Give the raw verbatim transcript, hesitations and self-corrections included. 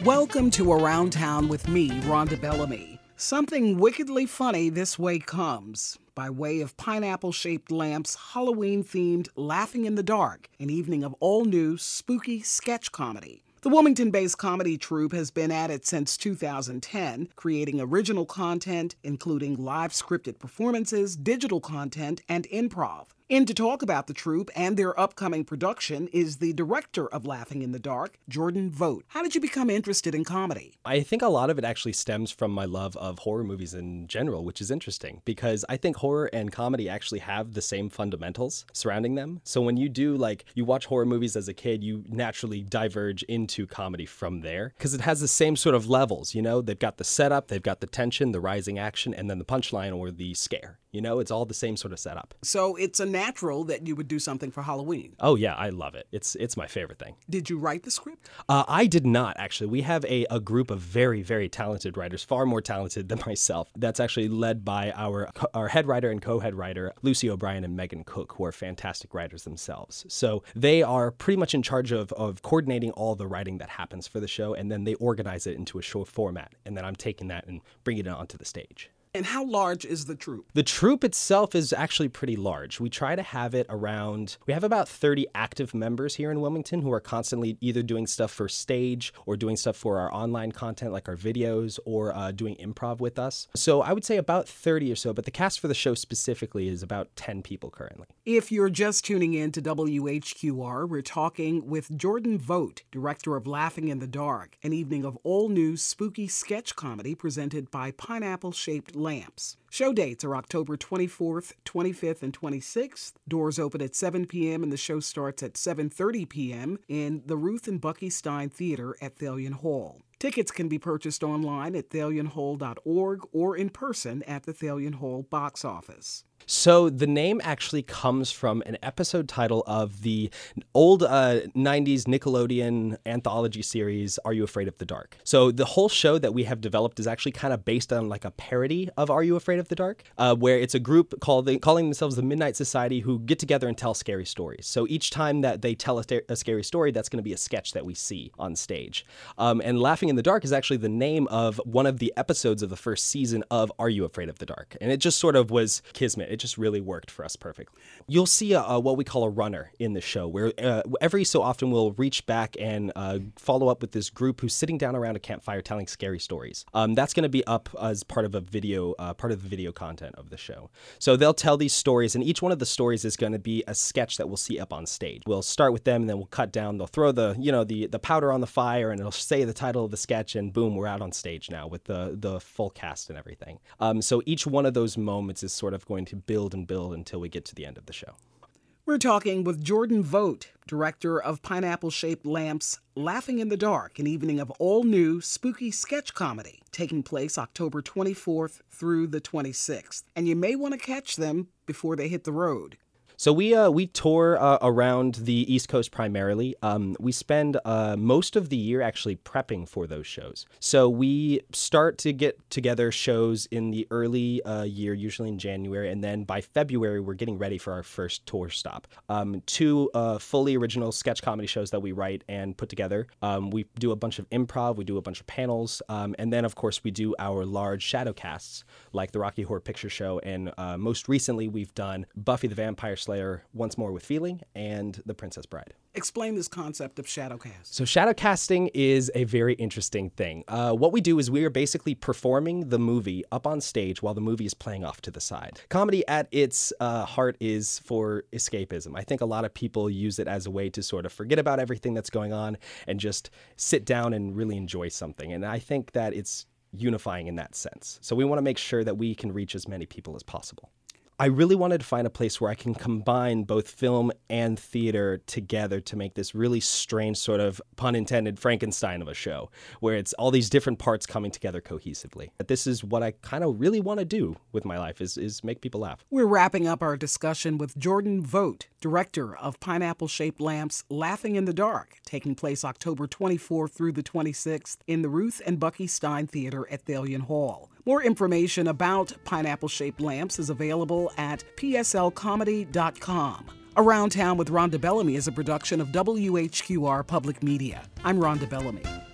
Welcome to Around Town with me, Rhonda Bellamy. Something wickedly funny this way comes by way of Pineapple-Shaped Lamp's Halloween-themed Laughing in the Dark, an evening of all-new spooky sketch comedy. The Wilmington-based comedy troupe has been at it since two thousand ten, creating original content, including live scripted performances, digital content, and improv. In to talk about the troupe and their upcoming production is the director of Laughing in the Dark, Jordan Vogt. How did you become interested in comedy? I think a lot of it actually stems from my love of horror movies in general, which is interesting because I think horror and comedy actually have the same fundamentals surrounding them. So when you do, like, you watch horror movies as a kid, you naturally diverge into comedy from there because it has the same sort of levels, you know? They've got the setup, they've got the tension, the rising action, and then the punchline or the scare. You know, it's all the same sort of setup. So it's a natural that you would do something for Halloween. Oh, yeah, I love it. It's it's my favorite thing. Did you write the script? Uh, I did not, actually. We have a, a group of very, very talented writers, far more talented than myself. That's actually led by our our head writer and co-head writer, Lucy O'Brien and Megan Cook, who are fantastic writers themselves. So they are pretty much in charge of, of coordinating all the writing that happens for the show, and then they organize it into a show format. And then I'm taking that and bringing it onto the stage. And how large is the troupe? The troupe itself is actually pretty large. We try to have it around, we have about thirty active members here in Wilmington who are constantly either doing stuff for stage or doing stuff for our online content like our videos or uh, doing improv with us. So I would say about thirty or so, but the cast for the show specifically is about ten people currently. If you're just tuning in to W H Q R, we're talking with Jordan Vogt, director of Laughing in the Dark, an evening of all-new spooky sketch comedy presented by Pineapple-Shaped Lamps. Show dates are October twenty-fourth, twenty-fifth, and twenty-sixth. Doors open at seven p.m. and the show starts at seven thirty p.m. in the Ruth and Bucky Stein Theater at Thalian Hall. Tickets can be purchased online at thalian hall dot org or in person at the Thalian Hall box office. So the name actually comes from an episode title of the old uh, nineties Nickelodeon anthology series, Are You Afraid of the Dark? So the whole show that we have developed is actually kind of based on like a parody of Are You Afraid of the Dark? Uh, where it's a group called calling themselves the Midnight Society who get together and tell scary stories. So each time that they tell a, a scary story, that's going to be a sketch that we see on stage. Um, and Laughing in the Dark is actually the name of one of the episodes of the first season of Are You Afraid of the Dark? And it just sort of was kismet. It just really worked for us perfectly. You'll see a, a, what we call a runner in the show, where uh, every so often we'll reach back and uh, follow up with this group who's sitting down around a campfire telling scary stories. Um, that's going to be up as part of a video, uh, part of the video content of the show. So they'll tell these stories, and each one of the stories is going to be a sketch that we'll see up on stage. We'll start with them, and then we'll cut down. They'll throw the, you know, the the powder on the fire, and it'll say the title of the sketch, and boom, we're out on stage now with the the full cast and everything. Um, so each one of those moments is sort of going to build and build until we get to the end of the show. We're talking with Jordan Vogt, director of Pineapple-Shaped Lamp's Laughing in the Dark, an evening of all-new spooky sketch comedy taking place October twenty-fourth through the twenty-sixth. And you may want to catch them before they hit the road. So we uh, we tour uh, around the East Coast primarily. Um, we spend uh, most of the year actually prepping for those shows. So we start to get together shows in the early uh, year, usually in January, and then by February we're getting ready for our first tour stop. Um, two uh, fully original sketch comedy shows that we write and put together. Um, we do a bunch of improv, we do a bunch of panels, um, and then of course we do our large shadow casts like the Rocky Horror Picture Show, and uh, most recently we've done Buffy the Vampire Slayer Once More with Feeling, and The Princess Bride. Explain this concept of shadowcast. So shadowcasting is a very interesting thing. Uh, what we do is we are basically performing the movie up on stage while the movie is playing off to the side. Comedy at its uh, heart is for escapism. I think a lot of people use it as a way to sort of forget about everything that's going on and just sit down and really enjoy something. And I think that it's unifying in that sense. So we want to make sure that we can reach as many people as possible. I really wanted to find a place where I can combine both film and theater together to make this really strange sort of, pun intended, Frankenstein of a show, where it's all these different parts coming together cohesively. But this is what I kind of really want to do with my life, is, is make people laugh. We're wrapping up our discussion with Jordan Vogt, director of Pineapple-Shaped Lamp's Laughing in the Dark, taking place October twenty-fourth through the twenty-sixth in the Ruth and Bucky Stein Theater at Thalian Hall. More information about Pineapple-Shaped Lamps is available at p s l comedy dot com. Around Town with Rhonda Bellamy is a production of W H Q R Public Media. I'm Rhonda Bellamy.